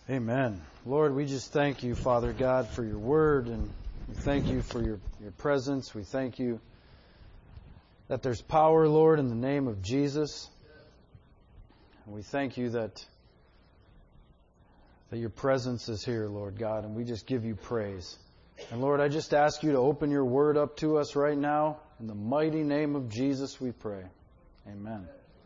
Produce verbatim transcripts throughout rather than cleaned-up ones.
Amen. Lord, we just thank you, Father God, for your word, and we thank you for your, your presence. We thank you that there's power, Lord, in the name of Jesus. And we thank you that, that your presence is here, Lord God, and we just give you praise. And Lord, I just ask you to open your word up to us right now. In the mighty name of Jesus we pray. Amen.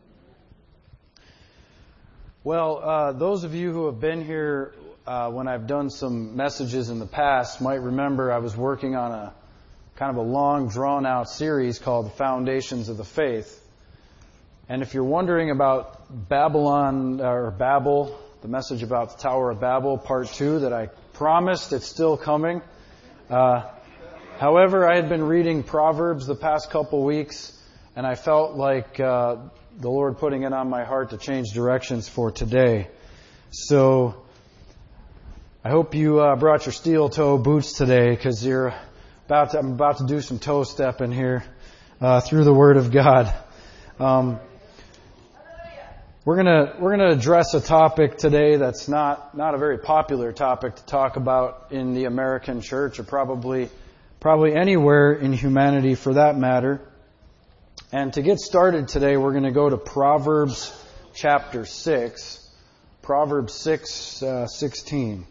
Well, uh, those of you who have been here uh, when I've done some messages in the past might remember I was working on a kind of a long, drawn-out series called The Foundations of the Faith. And if you're wondering about Babylon, or Babel, the message about the Tower of Babel, part two, that I promised, it's still coming. Uh, however, I had been reading Proverbs the past couple weeks, and I felt like uh, the Lord putting it on my heart to change directions for today. So I hope you uh, brought your steel toe boots today, because you're about to, I'm about to do some toe stepping here uh, through the Word of God. Um, we're gonna we're gonna address a topic today that's not not a very popular topic to talk about in the American church, or probably probably anywhere in humanity for that matter. And to get started today, we're going to go to Proverbs chapter six, Proverbs six, uh, sixteen.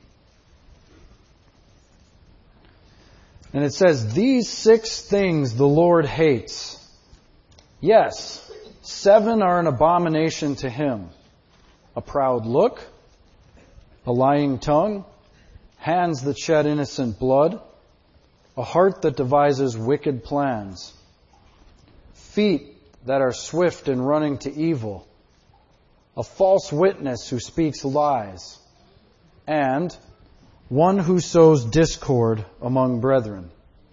And it says, "These six things the Lord hates. Yes, seven are an abomination to him. A proud look, a lying tongue, hands that shed innocent blood, a heart that devises wicked plans, feet that are swift in running to evil, a false witness who speaks lies, and one who sows discord among brethren."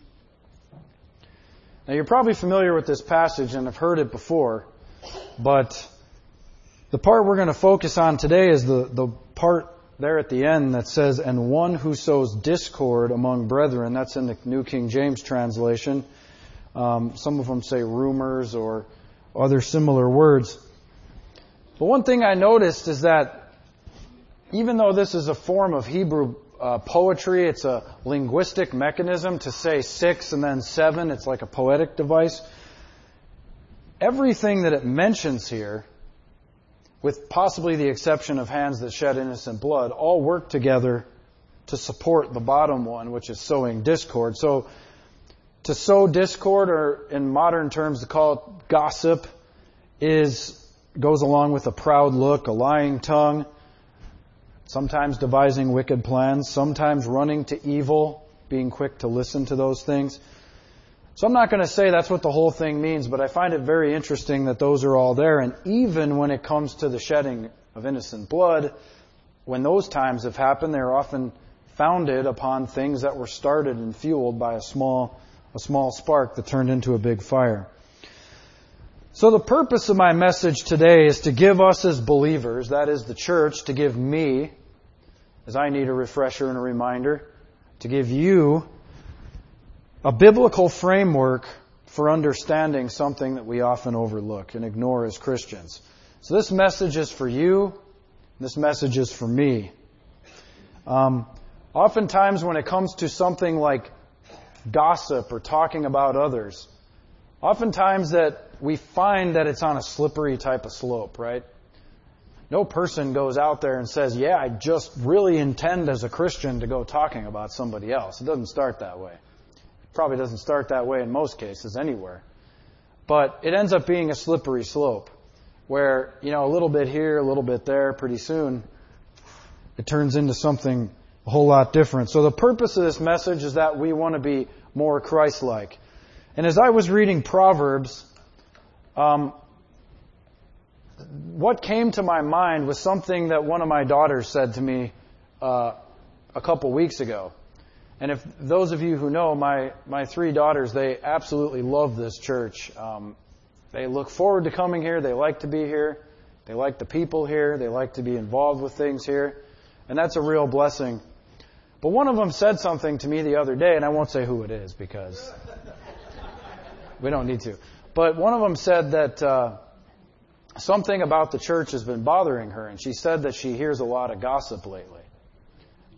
Now, you're probably familiar with this passage and have heard it before, but the part we're going to focus on today is the, the part there at the end that says, "and one who sows discord among brethren." That's in the New King James translation. Um, some of them say rumors or other similar words. But one thing I noticed is that even though this is a form of Hebrew uh, poetry, it's a linguistic mechanism to say six and then seven. It's like a poetic device. Everything that it mentions here, with possibly the exception of hands that shed innocent blood, all work together to support the bottom one, which is sowing discord. So to sow discord, or in modern terms to call it gossip, is goes along with a proud look, a lying tongue, sometimes devising wicked plans, sometimes running to evil, being quick to listen to those things. So I'm not going to say that's what the whole thing means, but I find it very interesting that those are all there. And even when it comes to the shedding of innocent blood, when those times have happened, they're often founded upon things that were started and fueled by a small a small spark that turned into a big fire. So the purpose of my message today is to give us as believers, that is the church, to give me, as I need a refresher and a reminder, to give you a biblical framework for understanding something that we often overlook and ignore as Christians. So this message is for you. This message is for me. Um, oftentimes when it comes to something like gossip or talking about others, oftentimes that we find that it's on a slippery type of slope, right? No person goes out there and says, yeah, I just really intend as a Christian to go talking about somebody else. It doesn't start that way. It probably doesn't start that way in most cases anywhere. But it ends up being a slippery slope where, you know, a little bit here, a little bit there, pretty soon it turns into something a whole lot different. So the purpose of this message is that we want to be more Christ-like. And as I was reading Proverbs, um, what came to my mind was something that one of my daughters said to me uh, a couple weeks ago. And if those of you who know, my, my three daughters, they absolutely love this church. Um, they look forward to coming here. They like to be here. They like the people here. They like to be involved with things here. And that's a real blessing. But one of them said something to me the other day, and I won't say who it is because we don't need to. But one of them said that uh, something about the church has been bothering her, and she said that she hears a lot of gossip lately.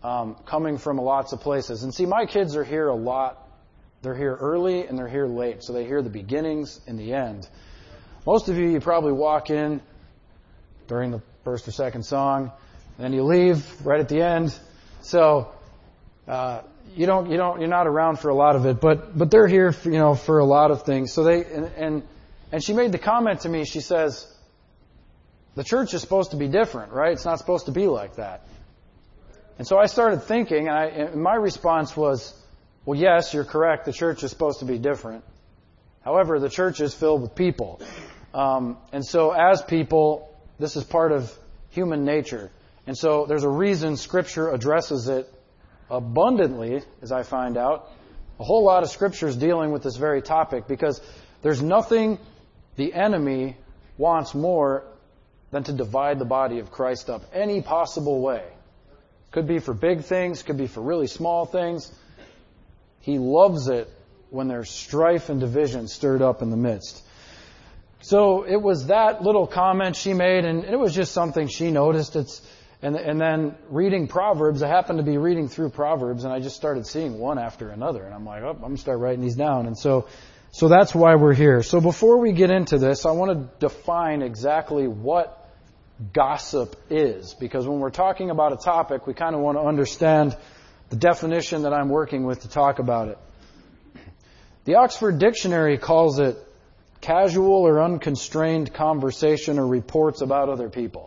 um, coming from lots of places. And see, my kids are here a lot. They're here early and they're here late, so they hear the beginnings and the end. Most of you, you probably walk in during the first or second song, then you leave right at the end. So uh, you don't, you don't, you're not around for a lot of it, but but they're here, for, you know, for a lot of things. So they and, and and she made the comment to me. She says, "The church is supposed to be different, right? It's not supposed to be like that." And so I started thinking, and, I, and my response was, "Well, yes, you're correct. The church is supposed to be different. However, the church is filled with people, um, and so as people, this is part of human nature." And so there's a reason Scripture addresses it abundantly, as I find out. A whole lot of Scripture is dealing with this very topic because there's nothing the enemy wants more than to divide the body of Christ up any possible way. Could be for big things, could be for really small things. He loves it when there's strife and division stirred up in the midst. So it was that little comment she made, and it was just something she noticed. It's and and then reading Proverbs, I happened to be reading through Proverbs, and I just started seeing one after another, and I'm like, oh, I'm going to start writing these down. And so, so that's why we're here. So before we get into this, I want to define exactly what gossip is, because when we're talking about a topic, we kind of want to understand the definition that I'm working with to talk about it. The Oxford Dictionary calls it casual or unconstrained conversation or reports about other people.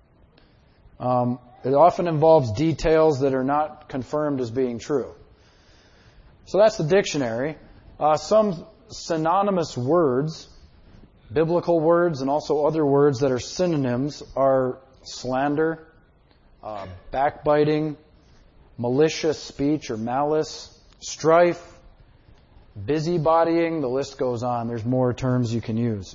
Um, it often involves details that are not confirmed as being true. So that's the dictionary. Uh, some synonymous words, biblical words, and also other words that are synonyms are slander, uh, backbiting, malicious speech or malice, strife, busybodying, the list goes on. There's more terms you can use.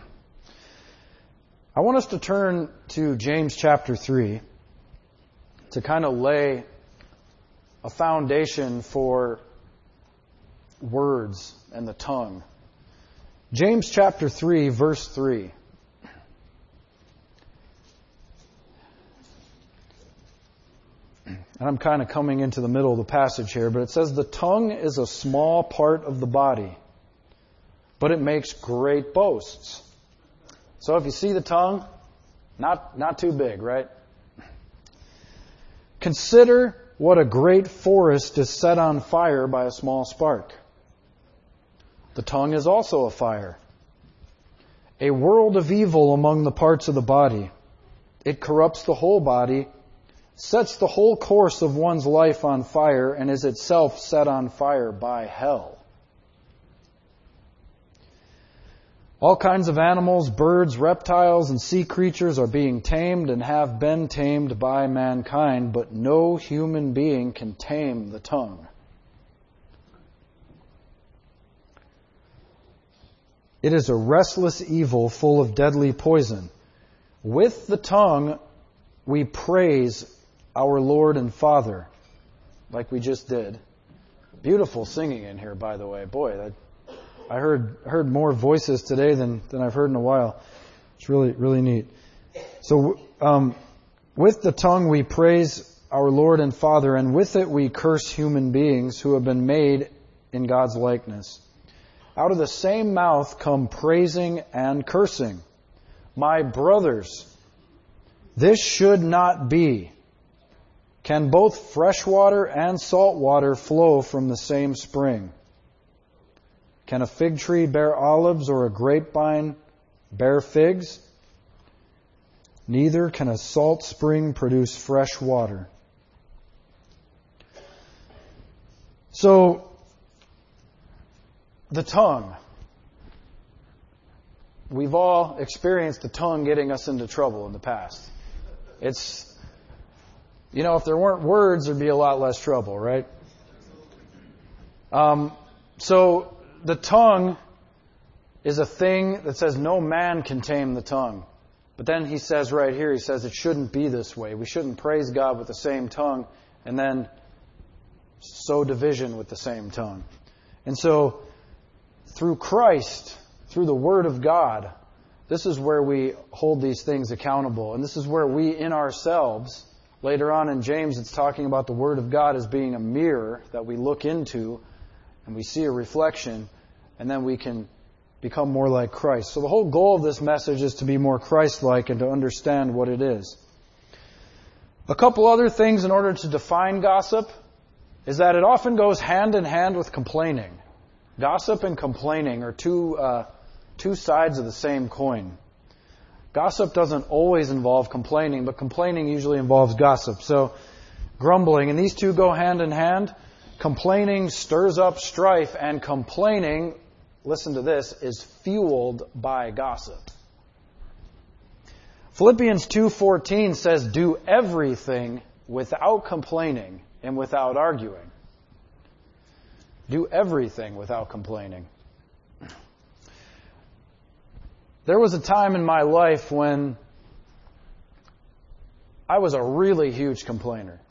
I want us to turn to James chapter three to kind of lay a foundation for words and the tongue. James chapter three, verse three. And I'm kind of coming into the middle of the passage here, but it says, "The tongue is a small part of the body, but it makes great boasts." So if you see the tongue, not, not too big, right? "Consider what a great forest is set on fire by a small spark. The tongue is also a fire, a world of evil among the parts of the body. It corrupts the whole body, sets the whole course of one's life on fire, and is itself set on fire by hell. All kinds of animals, birds, reptiles, and sea creatures are being tamed and have been tamed by mankind, but no human being can tame the tongue. It is a restless evil full of deadly poison. With the tongue we praise our Lord and Father," like we just did. Beautiful singing in here, by the way. Boy, that, I heard heard more voices today than, than I've heard in a while. It's really, really neat. So, um, with the tongue we praise our Lord and Father, and with it we curse human beings who have been made in God's likeness. Out of the same mouth come praising and cursing. My brothers, this should not be. Can both fresh water and salt water flow from the same spring? Can a fig tree bear olives or a grapevine bear figs? Neither can a salt spring produce fresh water. So, the tongue. We've all experienced the tongue getting us into trouble in the past. It's, you know, if there weren't words, there'd be a lot less trouble, right? Um, so, the tongue is a thing that says no man can tame the tongue. But then he says right here, he says it shouldn't be this way. We shouldn't praise God with the same tongue and then sow division with the same tongue. And so, through Christ, through the Word of God, this is where we hold these things accountable. And this is where we in ourselves Later on in James, it's talking about the Word of God as being a mirror that we look into and we see a reflection, and then we can become more like Christ. So the whole goal of this message is to be more Christ-like and to understand what it is. A couple other things in order to define gossip is that it often goes hand in hand with complaining. Gossip and complaining are two uh, two sides of the same coin. Gossip doesn't always involve complaining, but complaining usually involves gossip. So, grumbling, and these two go hand in hand. Complaining stirs up strife, and complaining, listen to this, is fueled by gossip. Philippians two fourteen says, "Do everything without complaining and without arguing." Do everything without complaining. There was a time in my life when I was a really huge complainer.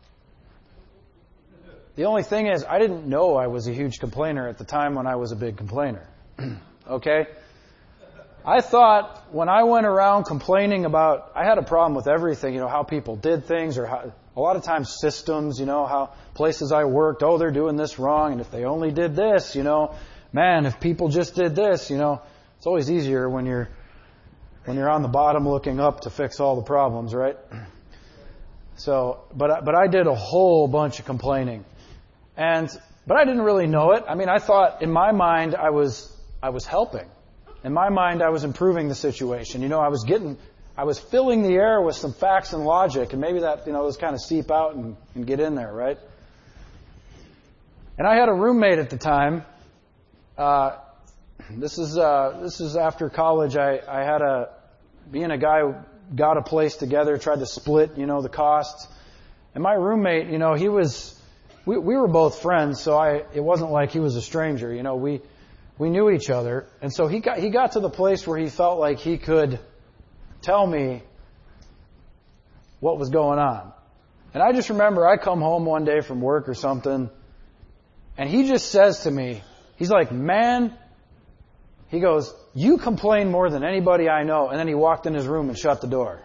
The only thing is, I didn't know I was a huge complainer at the time when I was a big complainer. Okay? I thought when I went around complaining about, I had a problem with everything, you know, how people did things, or how, a lot of times systems, you know, how places I worked, oh, they're doing this wrong, and if they only did this, you know, man, if people just did this, you know, it's always easier when you're when you're on the bottom looking up to fix all the problems, right? So, but but I did a whole bunch of complaining, and but I didn't really know it. I mean, I thought in my mind I was I was helping. In my mind, I was improving the situation. You know, I was getting, I was filling the air with some facts and logic, and maybe that, you know, those kind of seep out and, and get in there, right? And I had a roommate at the time. Uh, this is uh, this is after college. I, I had a, me and a guy got a place together, tried to split, you know, the costs. And my roommate, you know, he was, we, we were both friends, so I, it wasn't like he was a stranger. You know, we. We knew each other, and so he got he got to the place where he felt like he could tell me what was going on. And I just remember I come home one day from work or something, and he just says to me, he's like, "Man," he goes, "you complain more than anybody I know." And then he walked in his room and shut the door.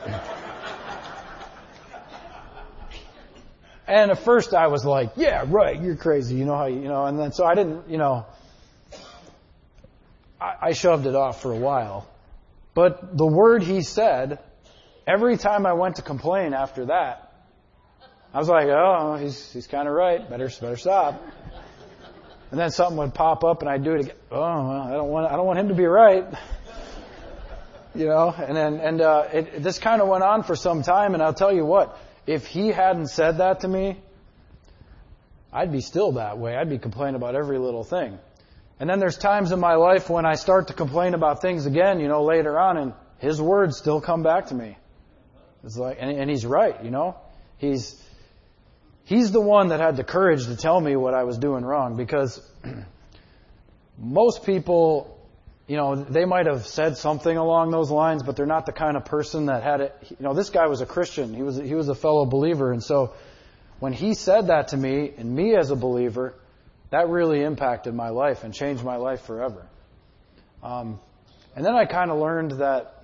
And at first I was like, "Yeah, right, you're crazy," you know how you, you know. And then so I didn't, you know. I shoved it off for a while. But the word he said, every time I went to complain after that, I was like, oh, he's he's kind of right. Better better stop. And then something would pop up and I'd do it again. Oh, well, I don't want I don't want him to be right. You know, and then and uh, it, this kind of went on for some time. And I'll tell you what, if he hadn't said that to me, I'd be still that way. I'd be complaining about every little thing. And then there's times in my life when I start to complain about things again, you know, later on, and his words still come back to me. It's like, and, and he's right, you know. He's he's the one that had the courage to tell me what I was doing wrong, because most people, you know, they might have said something along those lines, but they're not the kind of person that had it. You know, this guy was a Christian. He was he was a fellow believer, and so when he said that to me, and me as a believer, that really impacted my life and changed my life forever. Um, and then I kind of learned that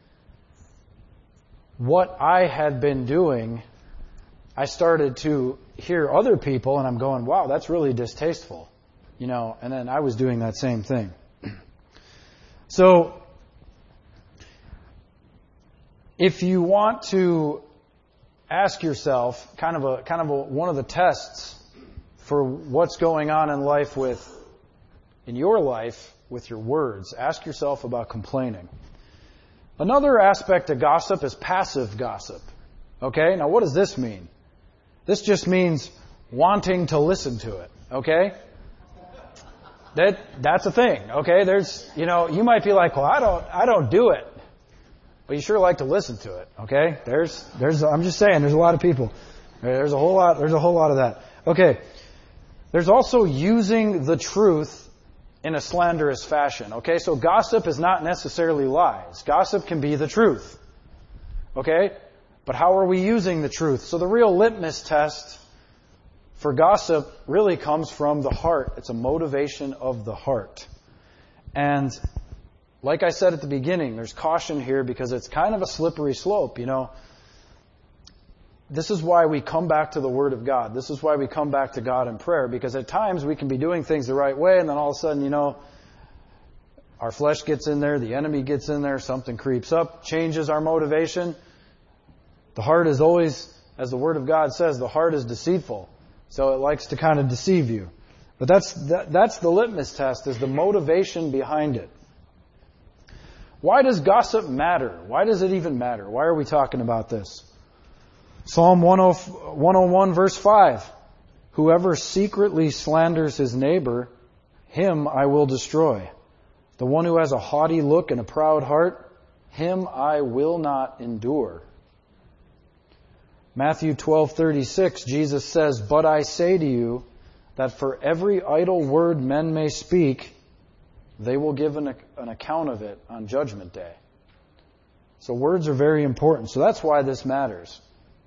what I had been doing, I started to hear other people, and I'm going, wow, that's really distasteful. You know, and then I was doing that same thing. So, if you want to ask yourself, kind of a kind of a, one of the tests for what's going on in life with, in your life, with your words, ask yourself about complaining. Another aspect of gossip is passive gossip. Okay? Now what does this mean? This just means wanting to listen to it. Okay? That, that's a thing. Okay? There's, you know, you might be like, well, I don't, I don't do it. But you sure like to listen to it. Okay? There's, there's, I'm just saying, there's a lot of people. There's a whole lot, there's a whole lot of that. Okay. There's also using the truth in a slanderous fashion. Okay, so gossip is not necessarily lies. Gossip can be the truth. Okay, but how are we using the truth? So the real litmus test for gossip really comes from the heart. It's a motivation of the heart. And like I said at the beginning, there's caution here because it's kind of a slippery slope, you know. this is why we come back to the Word of God. This is why we come back to God in prayer, because at times we can be doing things the right way, and then all of a sudden, you know, our flesh gets in there, the enemy gets in there, something creeps up, changes our motivation. The heart is always, as the Word of God says, the heart is deceitful. So it likes to kind of deceive you. But that's that, that's the litmus test, is the motivation behind it. Why does gossip matter? Why does it even matter? Why are we talking about this? Psalm one oh one verse five. Whoever secretly slanders his neighbor, him I will destroy. The one who has a haughty look and a proud heart, him I will not endure. Matthew twelve thirty-six, Jesus says, But I say to you that for every idle word men may speak, they will give an, an account of it on Judgment Day. So words are very important. So that's why this matters.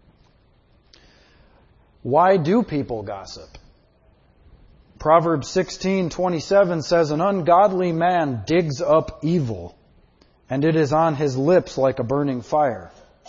Why do people gossip? Proverbs sixteen twenty-seven says, An ungodly man digs up evil, and it is on his lips like a burning fire.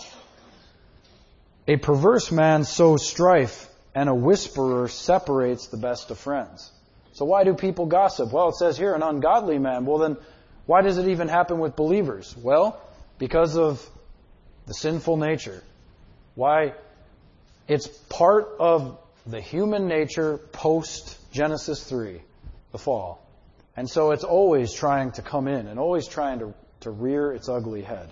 A perverse man sows strife, and a whisperer separates the best of friends. So why do people gossip? Well, it says here, an ungodly man. Well, then, why does it even happen with believers? Well, because of the sinful nature. Why? It's part of the human nature post Genesis three, the fall. And so it's always trying to come in and always trying to, to rear its ugly head.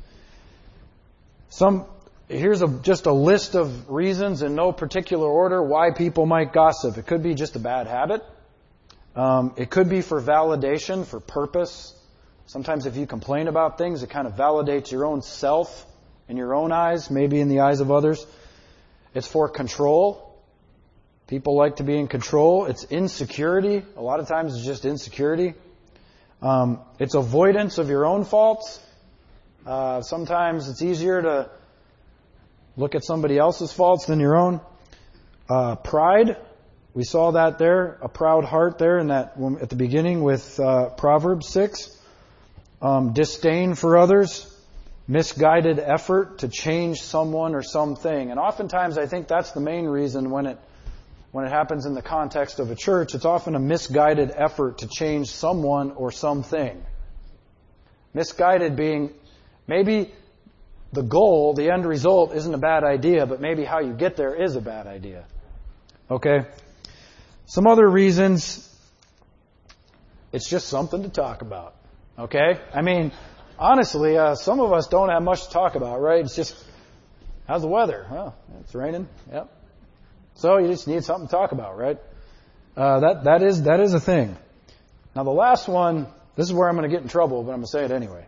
Some, here's a, just a list of reasons in no particular order why people might gossip. It could be just a bad habit. Um, it could be for validation, for purpose. Sometimes if you complain about things, it kind of validates your own self in your own eyes, maybe in the eyes of others. It's for control. People like to be in control. It's insecurity. A lot of times it's just insecurity. Um, it's avoidance of your own faults. Uh, sometimes it's easier to look at somebody else's faults than your own. Uh, pride. We saw that there, a proud heart there in that at the beginning with uh, Proverbs six. Um, disdain for others. Misguided effort to change someone or something. And oftentimes I think that's the main reason when it when it happens in the context of a church. It's often a misguided effort to change someone or something. Misguided being maybe the goal, the end result isn't a bad idea, but maybe how you get there is a bad idea. Okay? Some other reasons, it's just something to talk about. Okay? I mean, honestly, uh, some of us don't have much to talk about, right? It's just, how's the weather? Well, it's raining. Yep. So you just need something to talk about, right? Uh, that that is that is a thing. Now the last one, this is where I'm going to get in trouble, but I'm going to say it anyway.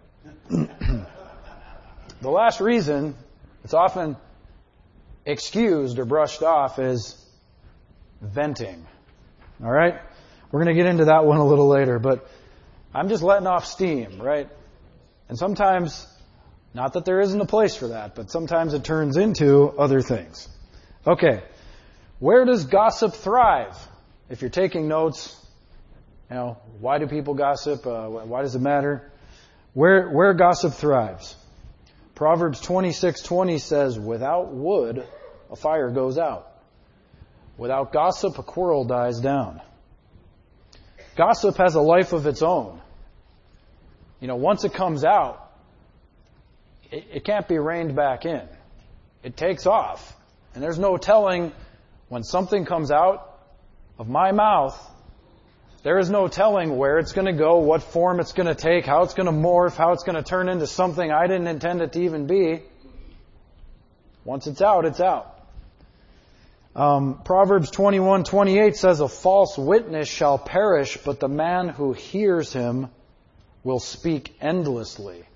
The last reason it's often excused or brushed off is venting. All right? We're going to get into that one a little later, but I'm just letting off steam, right? And sometimes, not that there isn't a place for that, but sometimes it turns into other things. Okay. Where does gossip thrive? If you're taking notes, you know, why do people gossip? Uh, why does it matter? Where, where gossip thrives? Proverbs twenty-six twenty says, without wood, a fire goes out. Without gossip, a quarrel dies down. Gossip has a life of its own. You know, once it comes out, it, it can't be reined back in. It takes off. And there's no telling when something comes out of my mouth, there is no telling where it's going to go, what form it's going to take, how it's going to morph, how it's going to turn into something I didn't intend it to even be. Once it's out, it's out. Um, Proverbs twenty-one twenty-eight says, a false witness shall perish, but the man who hears him will speak endlessly.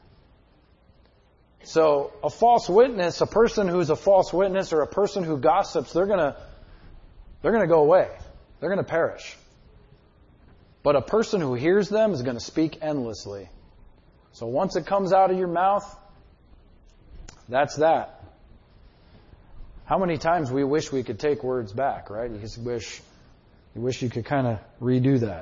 So a false witness, a person who's a false witness or a person who gossips, they're going to they're going to go away. They're going to perish. But a person who hears them is going to speak endlessly. So once it comes out of your mouth, that's that. How many times we wish we could take words back, right? You just wish you wish you could kind of redo that.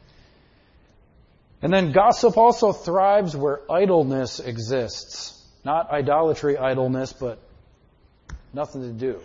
And then gossip also thrives where idleness exists. Not idolatry idleness, but Nothing to do.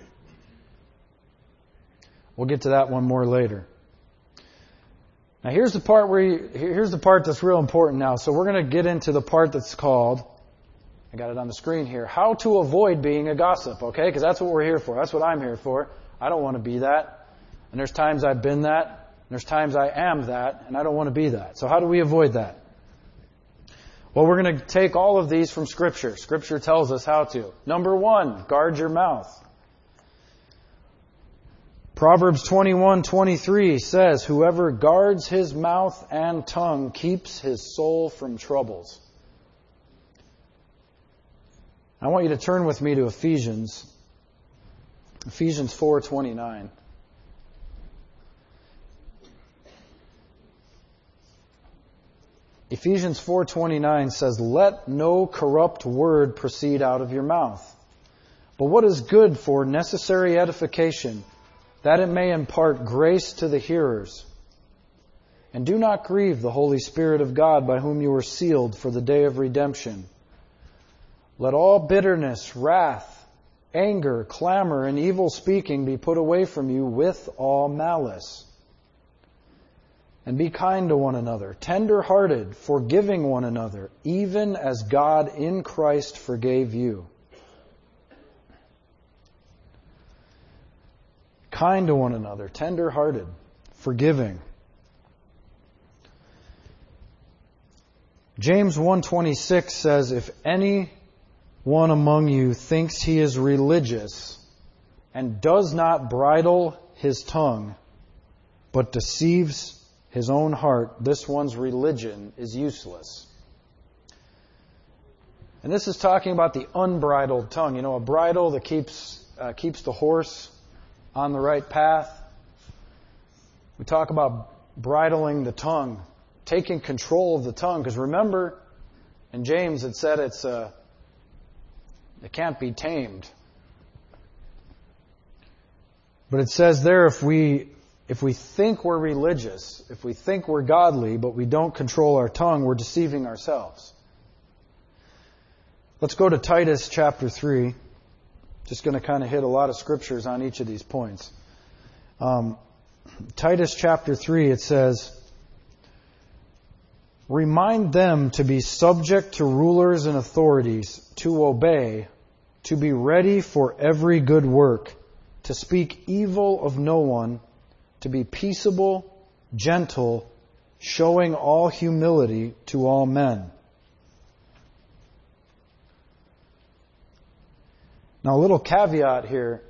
We'll get to that one more later. Now here's the part where you, here's the part that's real important now. So we're going to get into the part that's called, I got it on the screen here, how to avoid being a gossip, okay? Because that's what we're here for. That's what I'm here for. I don't want to be that. And there's times I've been that. And there's times I am that. And I don't want to be that. So how do we avoid that? Well, we're going to take all of these from Scripture. Scripture tells us how to. Number one, guard your mouth. Proverbs twenty-one twenty-three says, whoever guards his mouth and tongue keeps his soul from troubles. I want you to turn with me to Ephesians. Ephesians four twenty-nine. Ephesians four twenty-nine says, let no corrupt word proceed out of your mouth, but what is good for necessary edification, that it may impart grace to the hearers. And do not grieve the Holy Spirit of God, by whom you were sealed for the day of redemption. Let all bitterness, wrath, anger, clamor, and evil speaking be put away from you with all malice. And be kind to one another, tender-hearted, forgiving one another, even as God in Christ forgave you. Kind to one another, tender-hearted, forgiving. James one twenty-six says, if anyone among you thinks he is religious and does not bridle his tongue, but deceives his own heart, this one's religion is useless. And this is talking about the unbridled tongue. You know, a bridle that keeps uh, keeps the horse on the right path. We talk about bridling the tongue, taking control of the tongue. Because remember, in James it said it's uh, it can't be tamed. But it says there, if we if we think we're religious, if we think we're godly, but we don't control our tongue, we're deceiving ourselves. Let's go to Titus chapter three. Just going to kind of hit a lot of scriptures on each of these points. Um, Titus chapter three, it says, remind them to be subject to rulers and authorities, to obey, to be ready for every good work, to speak evil of no one, to be peaceable, gentle, showing all humility to all men. Now, a little caveat here.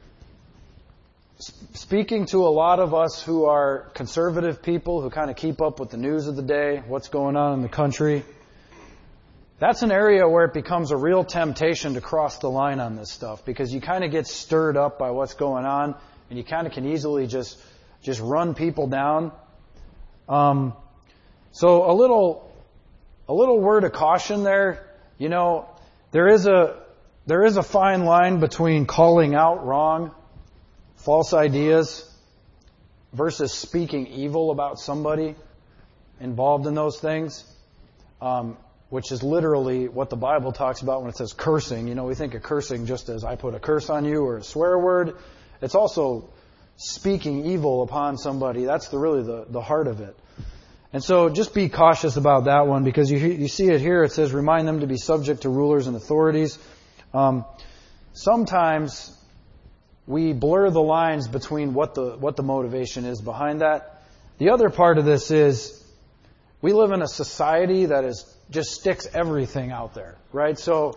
Speaking to a lot of us who are conservative people, who kind of keep up with the news of the day, what's going on in the country, that's an area where it becomes a real temptation to cross the line on this stuff, because you kind of get stirred up by what's going on, and you kind of can easily just just run people down. Um, so a little a little word of caution there. You know, there is a There is a fine line between calling out wrong, false ideas, versus speaking evil about somebody involved in those things, um, which is literally what the Bible talks about when it says cursing. You know, we think of cursing just as I put a curse on you or a swear word. It's also speaking evil upon somebody. That's the, really the, the heart of it. And so just be cautious about that one, because you, you see it here. It says, remind them to be subject to rulers and authorities. Um, sometimes we blur the lines between what the what the motivation is behind that. The other part of this is we live in a society that is just sticks everything out there, right? So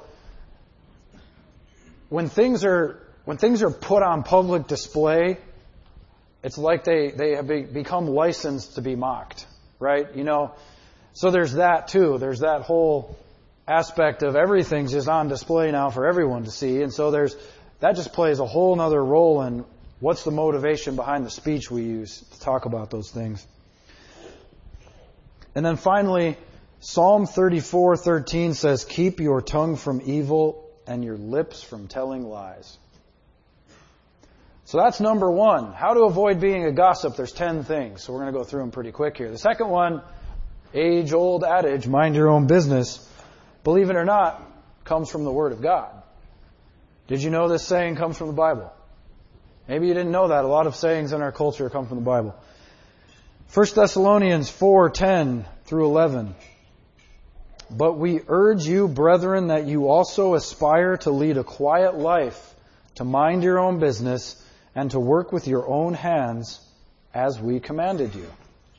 when things are when things are put on public display, it's like they they have be, become licensed to be mocked, right? You know, so there's that too. There's that whole aspect of everything's just on display now for everyone to see. And so there's that just plays a whole other role in what's the motivation behind the speech we use to talk about those things. And then finally, Psalm thirty-four thirteen says, keep your tongue from evil and your lips from telling lies. So that's number one. How to avoid being a gossip. There's ten things. So we're going to go through them pretty quick here. The second one, age-old adage, mind your own business, believe it or not, comes from the Word of God. Did you know this saying comes from the Bible? Maybe you didn't know that. A lot of sayings in our culture come from the Bible. First Thessalonians four ten through eleven. But we urge you, brethren, that you also aspire to lead a quiet life, to mind your own business, and to work with your own hands as we commanded you.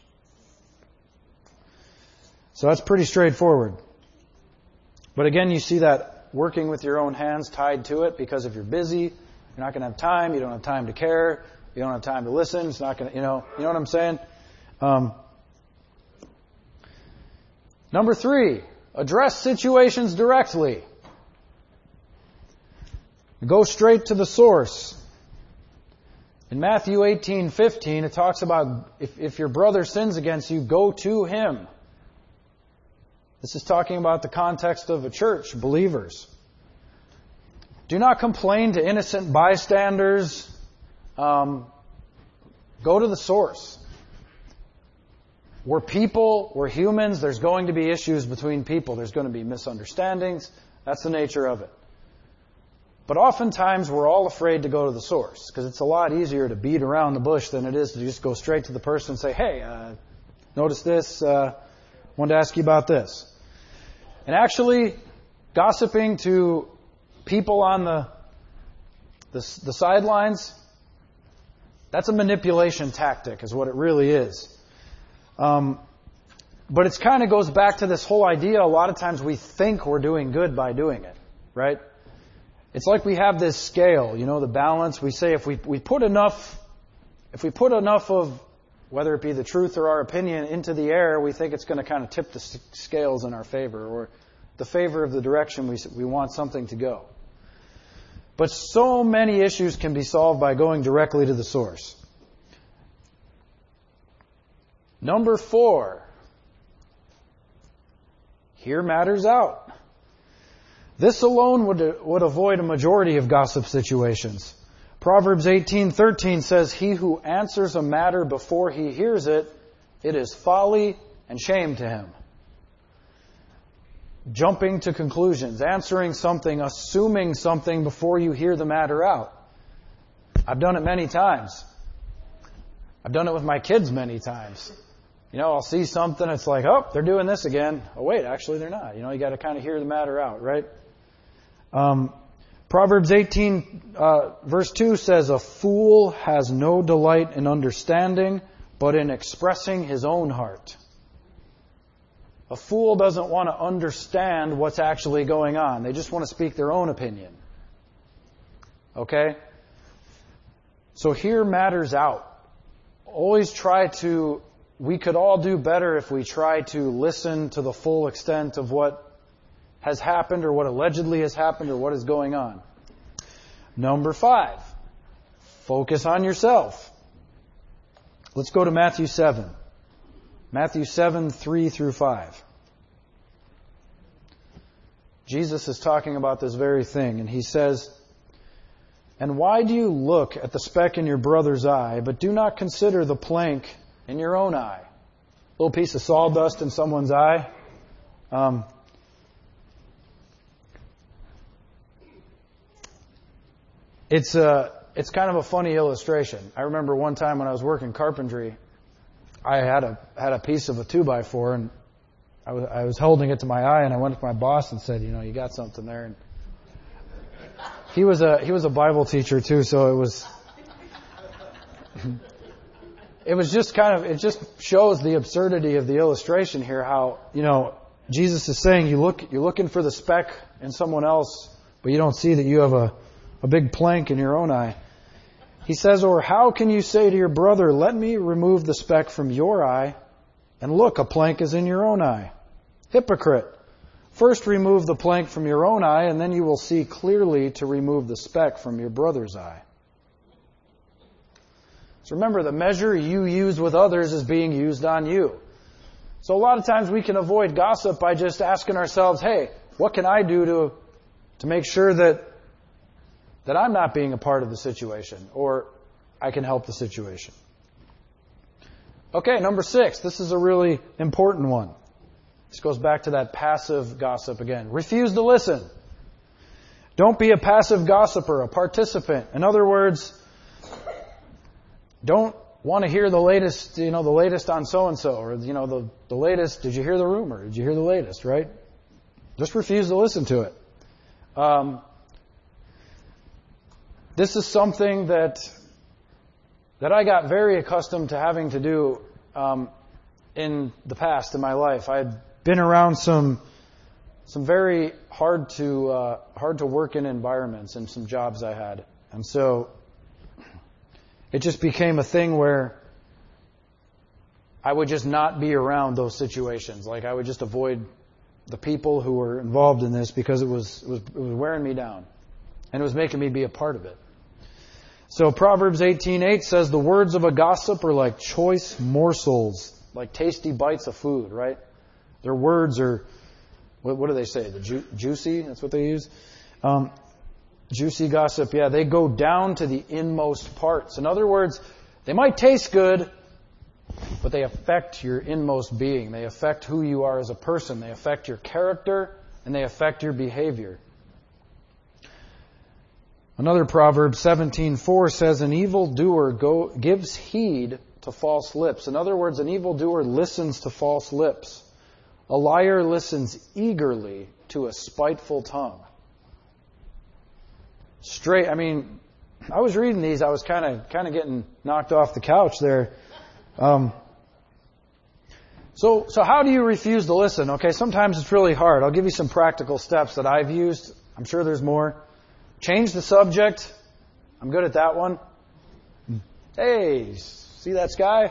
So that's pretty straightforward. But again, you see that working with your own hands tied to it, because if you're busy, you're not going to have time, you don't have time to care, you don't have time to listen, it's not going to, you know, you know what I'm saying? Um, number three, address situations directly. Go straight to the source. In Matthew eighteen fifteen, it talks about if, if your brother sins against you, go to him. This is talking about the context of a church, believers. Do not complain to innocent bystanders. Um, go to the source. We're people, we're humans, there's going to be issues between people. There's going to be misunderstandings. That's the nature of it. But oftentimes we're all afraid to go to the source, because it's a lot easier to beat around the bush than it is to just go straight to the person and say, hey, uh, notice this, uh, wanted to ask you about this. And actually, gossiping to people on the, the, the sidelines, that's a manipulation tactic, is what it really is. Um, but it kind of goes back to this whole idea, a lot of times we think we're doing good by doing it, right? It's like we have this scale, you know, the balance. We say if we, we put enough, if we put enough of, whether it be the truth or our opinion, into the air, we think it's going to kind of tip the scales in our favor, or the favor of the direction we, we want something to go. But so many issues can be solved by going directly to the source. Number four, hear matters out. This alone would, would avoid a majority of gossip situations. Proverbs eighteen thirteen says, he who answers a matter before he hears it, it is folly and shame to him. Jumping to conclusions, answering something, assuming something before you hear the matter out. I've done it many times. I've done it with my kids many times. You know, I'll see something, it's like, oh, they're doing this again. Oh, wait, actually they're not. You know, you got to kind of hear the matter out, right? Um, Proverbs eighteen, uh, verse two says, a fool has no delight in understanding, but in expressing his own heart. A fool doesn't want to understand what's actually going on. They just want to speak their own opinion. Okay? So hear matters out. Always try to, we could all do better if we try to listen to the full extent of what has happened, or what allegedly has happened, or what is going on. Number five, focus on yourself. Let's go to Matthew seven. Matthew seven, three through five. Jesus is talking about this very thing, and he says, and why do you look at the speck in your brother's eye, but do not consider the plank in your own eye? A little piece of sawdust in someone's eye. Um, It's a, it's kind of a funny illustration. I remember one time when I was working carpentry, I had a had a piece of a two by four, and I was I was holding it to my eye, and I went to my boss and said, you know, you got something there. And he was a he was a Bible teacher too, so it was it was just kind of it just shows the absurdity of the illustration here. How, you know, Jesus is saying you look you're looking for the speck in someone else, but you don't see that you have a a big plank in your own eye. He says, or how can you say to your brother, let me remove the speck from your eye, and look, a plank is in your own eye? Hypocrite! First remove the plank from your own eye, and then you will see clearly to remove the speck from your brother's eye. So remember, the measure you use with others is being used on you. So a lot of times we can avoid gossip by just asking ourselves, hey, what can I do to, to make sure that that I'm not being a part of the situation, or I can help the situation. Okay, number six. This is a really important one. This goes back to that passive gossip again. Refuse to listen. Don't be a passive gossiper, a participant. In other words, don't want to hear the latest, you know, the latest on so-and-so, or, you know, the, the latest, did you hear the rumor? Did you hear the latest, right? Just refuse to listen to it. Um, this is something that that I got very accustomed to having to do um, in the past in my life. I had been around some some very hard to uh, hard to work in environments and some jobs I had, and so it just became a thing where I would just not be around those situations. Like I would just avoid the people who were involved in this because it was it was it was wearing me down, and it was making me be a part of it. So Proverbs eighteen eight says the words of a gossip are like choice morsels, like tasty bites of food, right? Their words are, what, what do they say? The ju- juicy? That's what they use. Um, juicy gossip, yeah, they go down to the inmost parts. In other words, they might taste good, but they affect your inmost being. They affect who you are as a person. They affect your character, and they affect your behavior. Another Proverb seventeen four says, an evildoer go, gives heed to false lips. In other words, an evildoer listens to false lips. A liar listens eagerly to a spiteful tongue. Straight, I mean, I was reading these, I was kind of kind of getting knocked off the couch there. Um, so, so how do you refuse to listen? Okay, sometimes it's really hard. I'll give you some practical steps that I've used. I'm sure there's more. Change the subject. I'm good at that one. Hey, see that sky?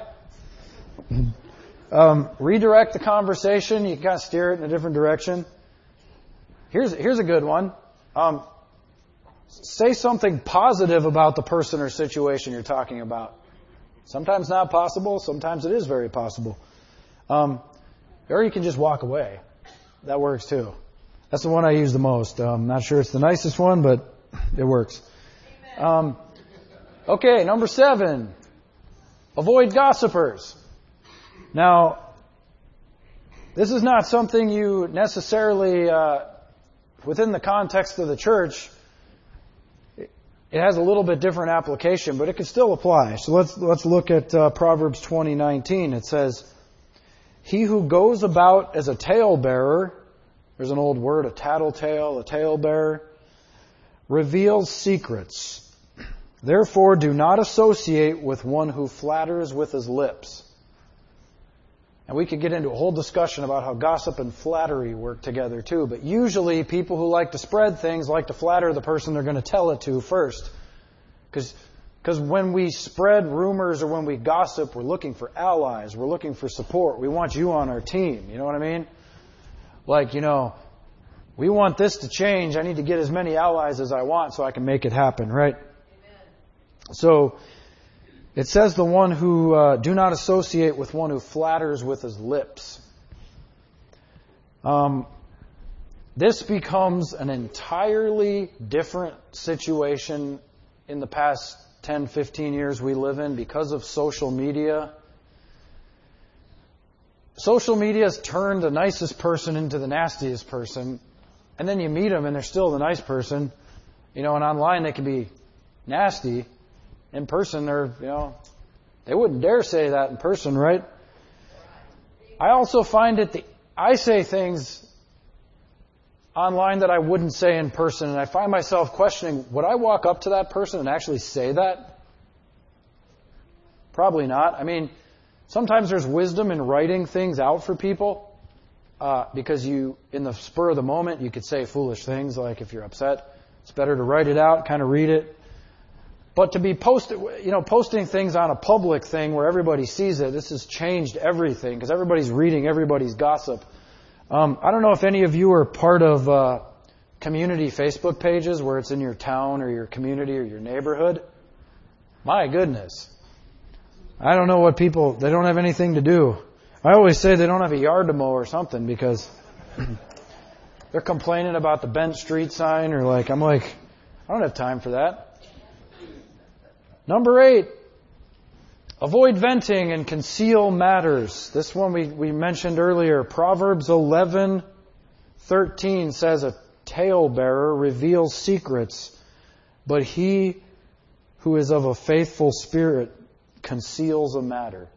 Um, redirect the conversation. You can kind of steer it in a different direction. Here's here's a good one. Um, say something positive about the person or situation you're talking about. Sometimes not possible. Sometimes it is very possible. Um, or you can just walk away. That works too. That's the one I use the most. I'm not sure it's the nicest one, but it works. Um, okay, number seven. Avoid gossipers. Now, this is not something you necessarily, uh, within the context of the church, it has a little bit different application, but it can still apply. So let's let's look at uh, Proverbs twenty nineteen. It says, he who goes about as a talebearer, there's an old word, a tattletale, a talebearer, reveals secrets. Therefore, do not associate with one who flatters with his lips. And we could get into a whole discussion about how gossip and flattery work together too. But usually people who like to spread things like to flatter the person they're going to tell it to first. Because because when we spread rumors or when we gossip, we're looking for allies. We're looking for support. We want you on our team. You know what I mean? Like, you know, we want this to change. I need to get as many allies as I want so I can make it happen, right? Amen. So it says the one who, uh, do not associate with one who flatters with his lips. Um, this becomes an entirely different situation in the past ten, fifteen years we live in because of social media. Social media has turned the nicest person into the nastiest person. And then you meet them and they're still the nice person. You know, and online they can be nasty. In person, they're, you know, they wouldn't dare say that in person, right? I also find it, the, I say things online that I wouldn't say in person, and I find myself questioning, would I walk up to that person and actually say that? Probably not. I mean, sometimes there's wisdom in writing things out for people, uh, because you, in the spur of the moment, you could say foolish things, like if you're upset, it's better to write it out, kind of read it. But to be posted, you know, posting things on a public thing where everybody sees it, this has changed everything because everybody's reading everybody's gossip. Um, I don't know if any of you are part of uh, community Facebook pages where it's in your town or your community or your neighborhood. My goodness. I don't know what people, they don't have anything to do. I always say they don't have a yard to mow or something because they're complaining about the bent street sign or like, I'm like, I don't have time for that. Number eight, avoid venting and conceal matters. This one we, we mentioned earlier. Proverbs eleven thirteen says, a talebearer reveals secrets, but he who is of a faithful spirit conceals a matter.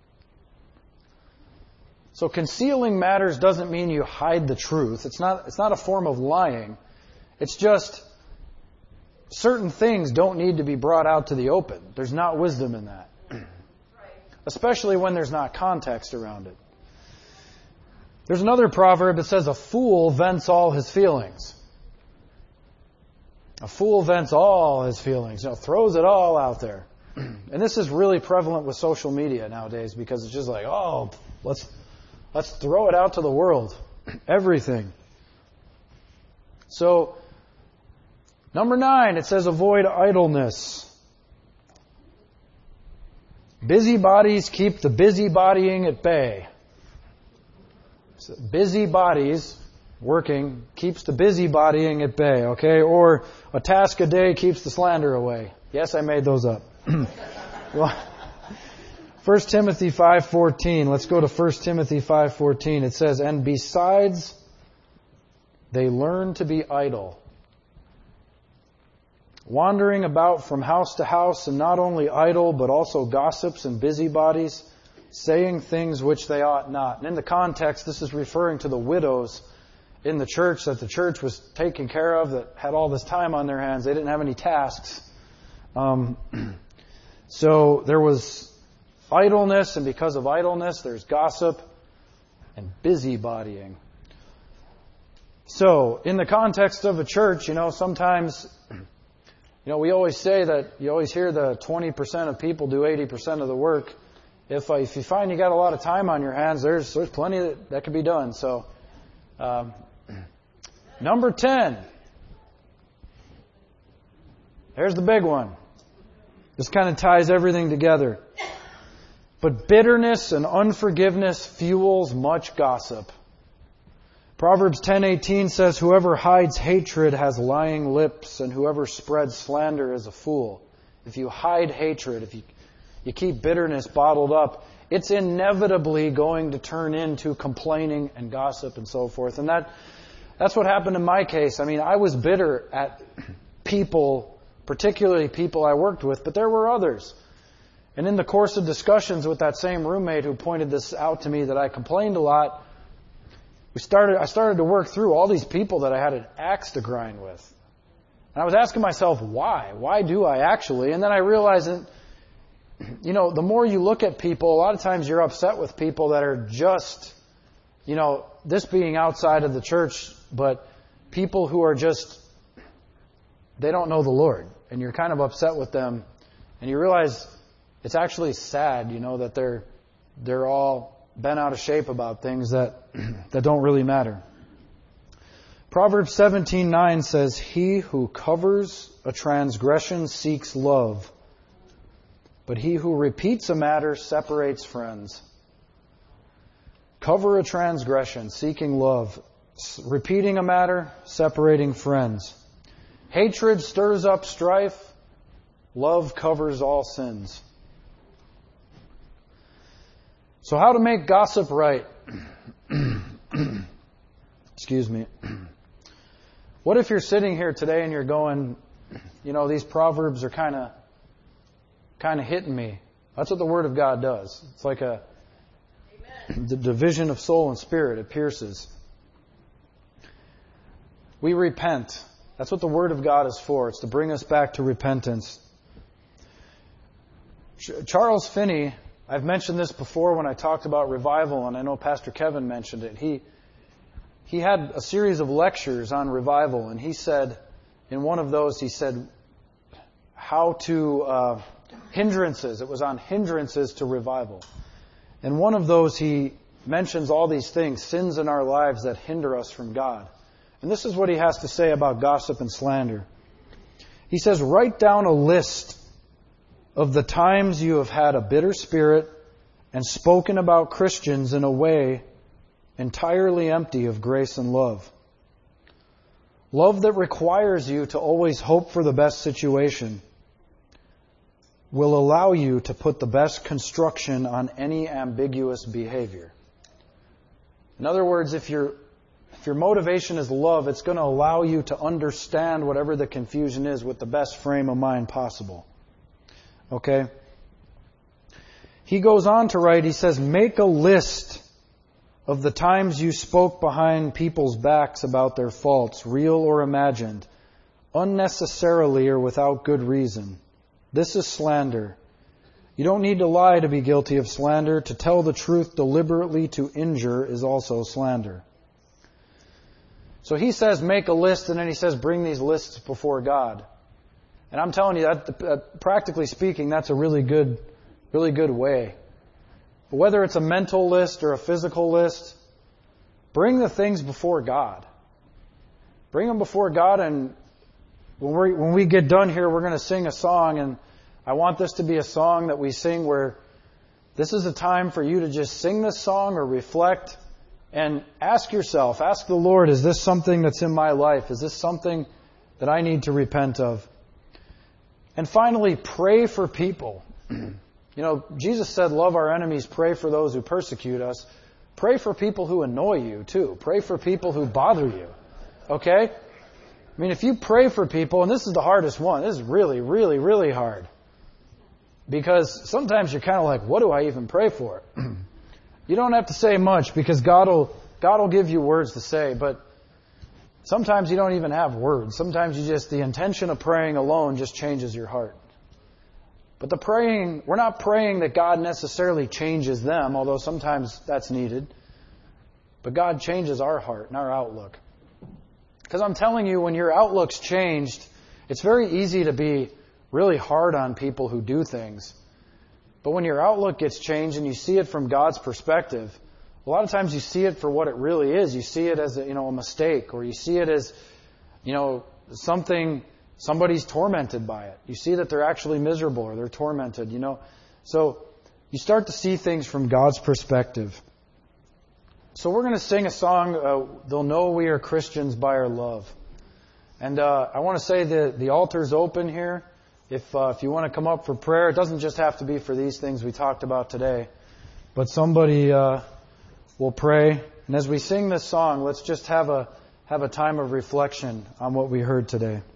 So concealing matters doesn't mean you hide the truth. It's not, it's not a form of lying. It's just certain things don't need to be brought out to the open. There's not wisdom in that. Especially when there's not context around it. There's another proverb that says, a fool vents all his feelings. A fool vents all his feelings, you know, throws it all out there. And this is really prevalent with social media nowadays because it's just like, oh, let's let's throw it out to the world. Everything. So, number nine, it says avoid idleness. Busybodies keep the busybodying at bay. So busybodies working keeps the busybodying at bay, okay? Or a task a day keeps the slander away. Yes, I made those up. Well, First Timothy five fourteen. Let's go to First Timothy five fourteen. It says, and besides, they learn to be idle, wandering about from house to house, and not only idle, but also gossips and busybodies, saying things which they ought not. And in the context, this is referring to the widows in the church that the church was taking care of, that had all this time on their hands. They didn't have any tasks. Um, so there was idleness, and because of idleness, there's gossip and busybodying. So, in the context of a church, you know, sometimes, you know, we always say that, you always hear the twenty percent of people do eighty percent of the work. If uh, if you find you got a lot of time on your hands, there's there's plenty that, that can be done. So, um, number ten. There's the big one. This kind of ties everything together. But bitterness and unforgiveness fuels much gossip. Proverbs ten eighteen says, whoever hides hatred has lying lips, and whoever spreads slander is a fool. If you hide hatred, if you, you keep bitterness bottled up, it's inevitably going to turn into complaining and gossip and so forth. And that that's what happened in my case. I mean, I was bitter at people, particularly people I worked with, but there were others. And in the course of discussions with that same roommate who pointed this out to me that I complained a lot, we started. I started to work through all these people that I had an axe to grind with. And I was asking myself, why? Why do I actually? And then I realized that, you know, the more you look at people, a lot of times you're upset with people that are just, you know, this being outside of the church, but people who are just, they don't know the Lord. And you're kind of upset with them. And you realize it's actually sad, you know, that they're they're all bent out of shape about things that that don't really matter. Proverbs seventeen nine says, he who covers a transgression seeks love, but he who repeats a matter separates friends. Cover a transgression, seeking love. Repeating a matter, separating friends. Hatred stirs up strife. Love covers all sins. So how to make gossip right? Excuse me. What if you're sitting here today and you're going, you know, these proverbs are kind of kind of hitting me. That's what the Word of God does. It's like a the division of soul and spirit. It pierces. We repent. That's what the Word of God is for. It's to bring us back to repentance. Charles Finney, I've mentioned this before when I talked about revival, and I know Pastor Kevin mentioned it. He he had a series of lectures on revival, and he said, in one of those, he said, how to, uh, hindrances. It was on hindrances to revival. And one of those, he mentions all these things, sins in our lives that hinder us from God. And this is what he has to say about gossip and slander. He says, write down a list of the times you have had a bitter spirit and spoken about Christians in a way entirely empty of grace and love. Love that requires you to always hope for the best situation will allow you to put the best construction on any ambiguous behavior. In other words, if you're If your motivation is love, it's going to allow you to understand whatever the confusion is with the best frame of mind possible. Okay? He goes on to write, he says, make a list of the times you spoke behind people's backs about their faults, real or imagined, unnecessarily or without good reason. This is slander. You don't need to lie to be guilty of slander. To tell the truth deliberately to injure is also slander. So he says, make a list, and then he says, bring these lists before God. And I'm telling you, that, uh, practically speaking, that's a really good, really good way. But whether it's a mental list or a physical list, bring the things before God. Bring them before God, and when we when we get done here, we're going to sing a song, and I want this to be a song that we sing where this is a time for you to just sing this song or reflect and ask yourself, ask the Lord, is this something that's in my life? Is this something that I need to repent of? And finally, pray for people. You know, Jesus said, love our enemies, pray for those who persecute us. Pray for people who annoy you, too. Pray for people who bother you. Okay? I mean, if you pray for people, and this is the hardest one, this is really, really, really hard. Because sometimes you're kind of like, what do I even pray for? You don't have to say much because God will, God will give you words to say, but sometimes you don't even have words. Sometimes you just, the intention of praying alone just changes your heart. But the praying, we're not praying that God necessarily changes them, although sometimes that's needed. But God changes our heart and our outlook. Because I'm telling you, when your outlook's changed, it's very easy to be really hard on people who do things. But when your outlook gets changed and you see it from God's perspective, a lot of times you see it for what it really is. You see it as a, you know, a mistake, or you see it as, you know, something, somebody's tormented by it. You see that they're actually miserable or they're tormented, you know. So you start to see things from God's perspective. So we're going to sing a song, uh, They'll Know We Are Christians by Our Love. And uh, I want to say that the altar's open here. If uh, if you want to come up for prayer, it doesn't just have to be for these things we talked about today. But somebody uh, will pray. And as we sing this song, let's just have a have a time of reflection on what we heard today.